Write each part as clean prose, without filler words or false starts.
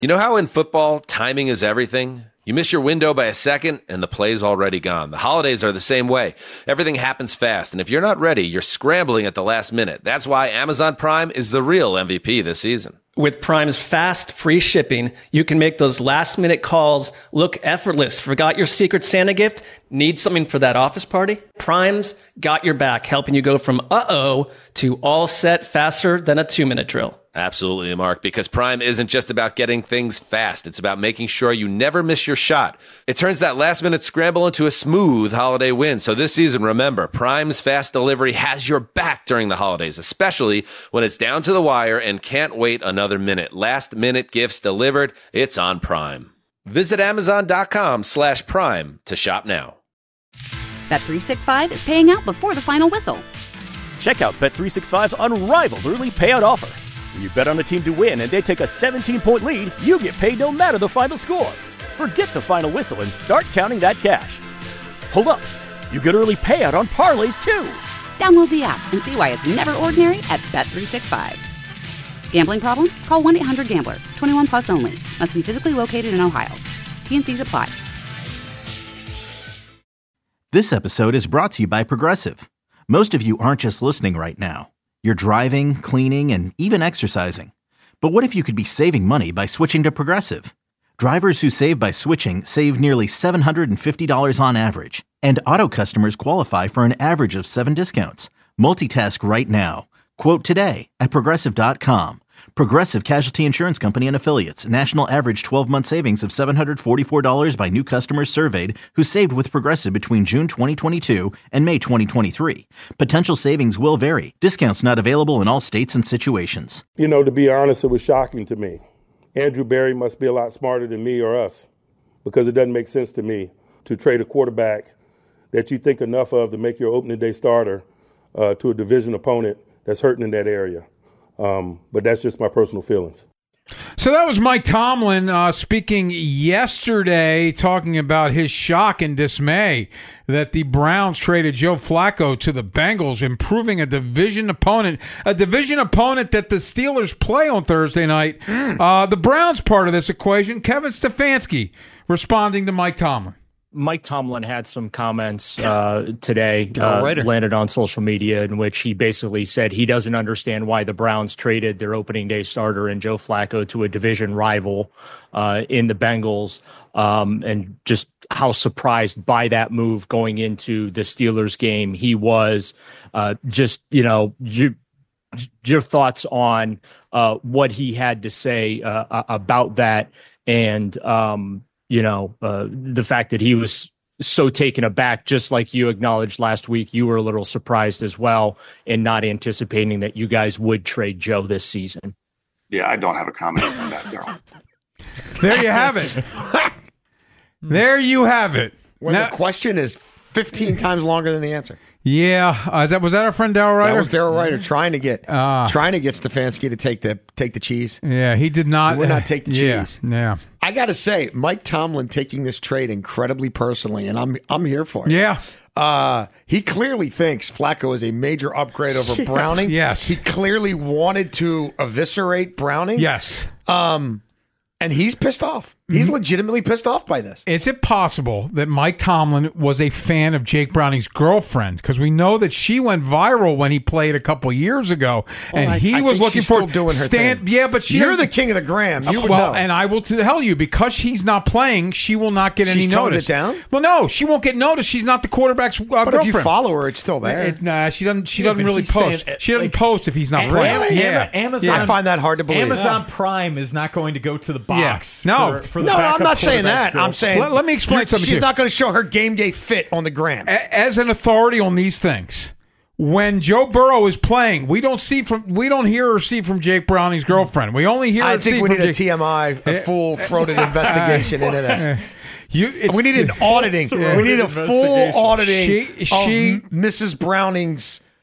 You know how in football, timing is everything? You miss your window by a second, and the play's already gone. The holidays are the same way. Everything happens fast, and if you're not ready, you're scrambling at the last minute. That's why Amazon Prime is the real MVP this season. With Prime's fast, free shipping, you can make those last-minute calls look effortless. Forgot your Secret Santa gift? Need something for that office party? Prime's got your back, helping you go from uh-oh to all set faster than a 2-minute drill. Absolutely, Mark, because Prime isn't just about getting things fast. It's about making sure you never miss your shot. It turns that last-minute scramble into a smooth holiday win. So this season, remember, Prime's fast delivery has your back during the holidays, especially when it's down to the wire and can't wait another minute. Last-minute gifts delivered. It's on Prime. Visit Amazon.com/Prime to shop now. Bet365 is paying out before the final whistle. Check out Bet365's unrivaled early payout offer. When you bet on a team to win and they take a 17-point lead, you get paid no matter the final score. Forget the final whistle and start counting that cash. Hold up. You get early payout on parlays, too. Download the app and see why it's never ordinary at Bet365. Gambling problem? Call 1-800-GAMBLER. 21 plus only. Must be physically located in Ohio. T&Cs apply. This episode is brought to you by Progressive. Most of you aren't just listening right now. You're driving, cleaning, and even exercising. But what if you could be saving money by switching to Progressive? Drivers who save by switching save nearly $750 on average. And auto customers qualify for an average of 7 discounts. Multitask right now. Quote today at Progressive.com. Progressive Casualty Insurance Company and Affiliates. National average 12-month savings of $744 by new customers surveyed who saved with Progressive between June 2022 and May 2023. Potential savings will vary. Discounts not available in all states and situations. You know, to be honest, it was shocking to me. Andrew Berry must be a lot smarter than me or us, because it doesn't make sense to me to trade a quarterback that you think enough of to make your opening day starter to a division opponent that's hurting in that area. But that's just my personal feelings. So that was Mike Tomlin speaking yesterday, talking about his shock and dismay that the Browns traded Joe Flacco to the Bengals, improving a division opponent that the Steelers play on Thursday night. The Browns part of this equation, Kevin Stefanski responding to Mike Tomlin. Mike Tomlin had some comments today, landed on social media, in which he basically said he doesn't understand why the Browns traded their opening day starter and Joe Flacco to a division rival in the Bengals, and just how surprised by that move going into the Steelers game he was. Your thoughts on what he had to say about that, and the fact that he was so taken aback, just like you acknowledged last week, you were a little surprised as well and not anticipating that you guys would trade Joe this season. Yeah, I don't have a comment on that, Daryl. There you have it. There you have it. When the question is 15 times longer than the answer. Yeah, was that our friend Darryl Ryder? That was Darryl Ryder trying to get Stefanski to take the cheese. Yeah, he did not. He would not take the cheese. Yeah. I got to say, Mike Tomlin taking this trade incredibly personally, and I'm here for it. Yeah. He clearly thinks Flacco is a major upgrade over Browning. Yes. He clearly wanted to eviscerate Browning. Yes. And he's pissed off. He's legitimately pissed off by this. Is it possible that Mike Tomlin was a fan of Jake Browning's girlfriend? Because we know that she went viral when he played a couple years ago, and he was looking for doing her thing. Yeah, but you're the king of the gram. You would know. And I will tell you, because he's not playing, she will not get any notice. She's toned it down. Well, no, she won't get noticed. She's not the quarterback's girlfriend. But if you follow her, it's still there. She doesn't really post. She doesn't post if he's not playing. Amazon. I find that hard to believe. Amazon Prime is not going to go to the box. No, for the no, I'm not saying that. I'm saying let me explain something. She's not going to show her game day fit on the gram. As an authority on these things, when Joe Burrow is playing, we don't hear or see from Jake Browning's girlfriend. We only hear. I think we need a TMI, a full-throated investigation into this. We need an auditing. We need a full auditing of Mrs. Browning's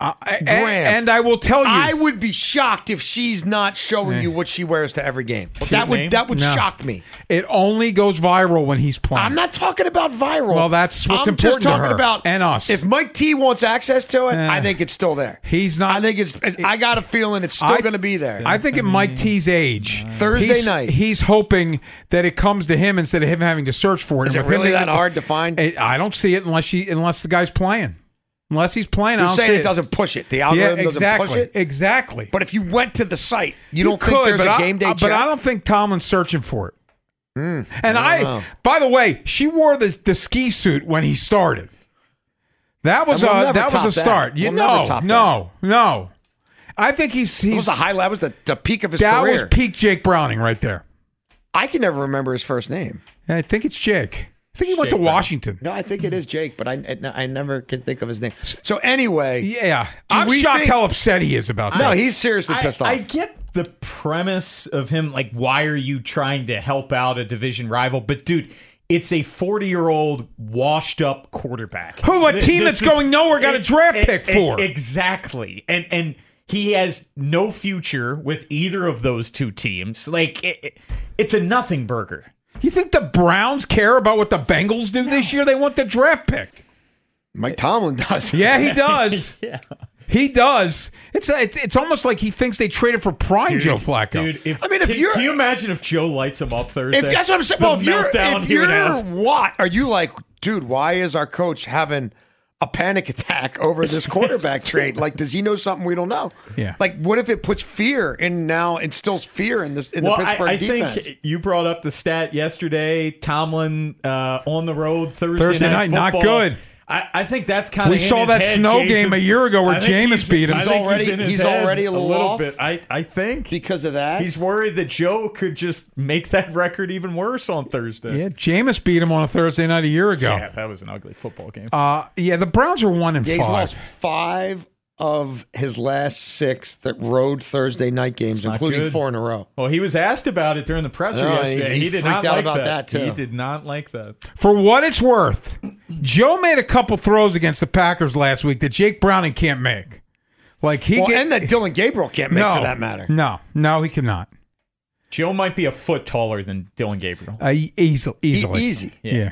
And I will tell you, I would be shocked if she's not showing you what she wears to every game. That would shock me. It only goes viral when he's playing. I'm not talking about viral. Well, that's what's I'm important just talking to her about and us. If Mike T wants access to it, I think it's still there. He's not. I think it's. I got a feeling it's still going to be there. I think at Mike T's age, Thursday night, he's hoping that it comes to him instead of him having to search for it. Is it really that hard to find? I don't see it unless the guy's playing. Unless he's playing, I don't see it doesn't push it. The algorithm doesn't push it? Exactly. But if you went to the site, you don't think there's a game day check? But I don't think Tomlin's searching for it. And by the way, she wore the ski suit when he started. That was a start. No. I think he's it was the highlight. That was the peak of his career. That was peak Jake Browning right there. I can never remember his first name. I think it's Jake. I think he went to Washington. No, I think it is Jake, but I never can think of his name. So anyway, yeah, I'm shocked how upset he is about that. No, he's seriously pissed off. I get the premise of him, like, why are you trying to help out a division rival? But dude, it's a 40-year-old washed-up quarterback. Who a team that's going nowhere got a draft pick for. Exactly, and he has no future with either of those two teams. Like, it's a nothing burger. You think the Browns care about what the Bengals do this year? They want the draft pick. Mike Tomlin does. Yeah, he does. Yeah. He does. It's almost like he thinks they traded for prime Joe Flacco. Dude, can you imagine if Joe lights him up Thursday? That's what I'm saying. Well, if you're Watt, are you like, dude, why is our coach having a panic attack over this quarterback trade? Like, does he know something we don't know? Yeah. Like, what if it puts fear in now, instills fear in the Pittsburgh defense? I think you brought up the stat yesterday. Tomlin on the road Thursday night football. Not good. I think that's kind of we saw that head, snow Jason. game a year ago where Jameis beat him. He's already a little bit. I think because of that. He's worried that Joe could just make that record even worse on Thursday. Yeah, Jameis beat him on a Thursday night a year ago. Yeah, that was an ugly football game. Yeah, the Browns are 1-5. He's lost 5 of his last 6 road Thursday night games, including good. 4 in a row. Well, he was asked about it during the presser yesterday. He did not like that too. He did not like that. For what it's worth, Joe made a couple throws against the Packers last week that Jake Browning can't make. And that Dylan Gabriel can't make, for that matter. No, he cannot. Joe might be a foot taller than Dylan Gabriel. Easily. Easy. Yeah.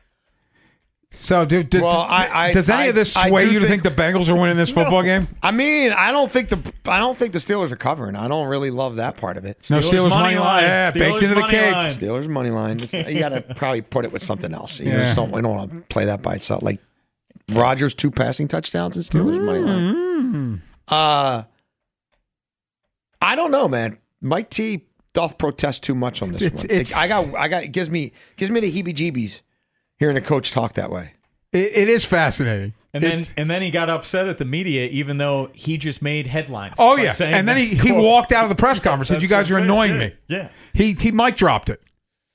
So, does any of this sway you to think the Bengals are winning this football game? I mean, I don't think the Steelers are covering. I don't really love that part of it. Steelers money line. Yeah, baked into the cake. Steelers money line. You got to probably put it with something else. You just don't want to play that by itself. Like Rodgers 2 passing touchdowns and Steelers money line. I don't know, man. Mike T doth protest too much on this one. It gives me the heebie-jeebies hearing a coach talk that way. It is fascinating. And then he got upset at the media, even though he just made headlines. Oh, yeah. And then he walked out of the press conference and said, you guys are annoying me. Yeah. He mic dropped it.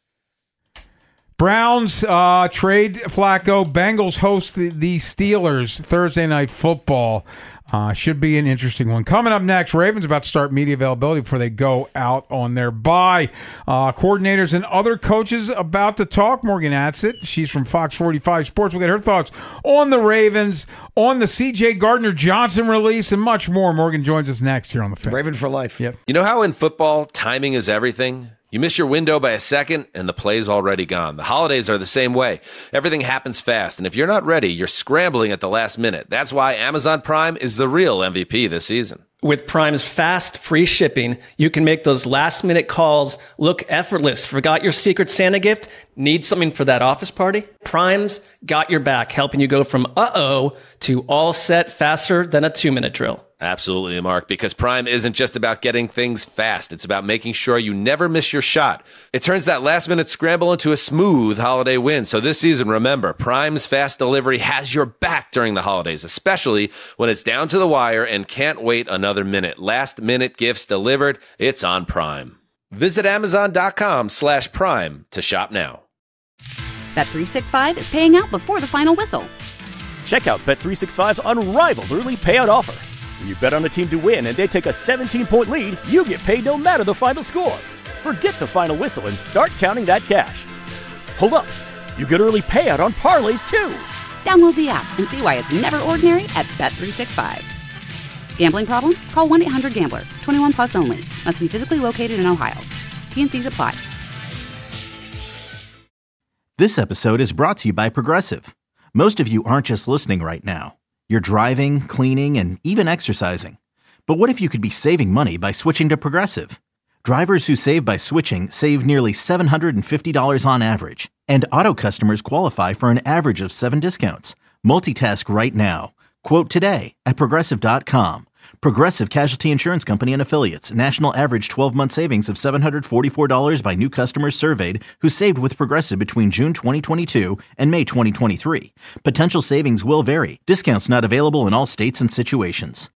Browns trade Flacco. Bengals host the Steelers Thursday Night Football. Should be an interesting one. Coming up next, Ravens about to start media availability before they go out on their bye. Coordinators and other coaches about to talk. Morgan Atzett, she's from Fox 45 Sports. We'll get her thoughts on the Ravens, on the C.J. Gardner-Johnson release, and much more. Morgan joins us next here on The Fan. Raven for life. Yep. You know how in football, timing is everything? You miss your window by a second, and the play's already gone. The holidays are the same way. Everything happens fast, and if you're not ready, you're scrambling at the last minute. That's why Amazon Prime is the real MVP this season. With Prime's fast, free shipping, you can make those last-minute calls look effortless. Forgot your Secret Santa gift? Need something for that office party? Prime's got your back, helping you go from uh-oh to all set faster than a 2-minute drill. Absolutely, Mark, because Prime isn't just about getting things fast. It's about making sure you never miss your shot. It turns that last-minute scramble into a smooth holiday win. So this season, remember, Prime's fast delivery has your back during the holidays, especially when it's down to the wire and can't wait another minute. Last-minute gifts delivered. It's on Prime. Visit Amazon.com/Prime to shop now. Bet365 is paying out before the final whistle. Check out Bet365's unrivaled early payout offer. When you bet on a team to win and they take a 17-point lead, you get paid no matter the final score. Forget the final whistle and start counting that cash. Hold up. You get early payout on parlays, too. Download the app and see why it's never ordinary at Bet365. Gambling problem? Call 1-800-GAMBLER. 21 plus only. Must be physically located in Ohio. T&Cs apply. This episode is brought to you by Progressive. Most of you aren't just listening right now. You're driving, cleaning, and even exercising. But what if you could be saving money by switching to Progressive? Drivers who save by switching save nearly $750 on average. And auto customers qualify for an average of 7 discounts. Multitask right now. Quote today at Progressive.com. Progressive Casualty Insurance Company and Affiliates. National average 12-month savings of $744 by new customers surveyed who saved with Progressive between June 2022 and May 2023. Potential savings will vary. Discounts not available in all states and situations.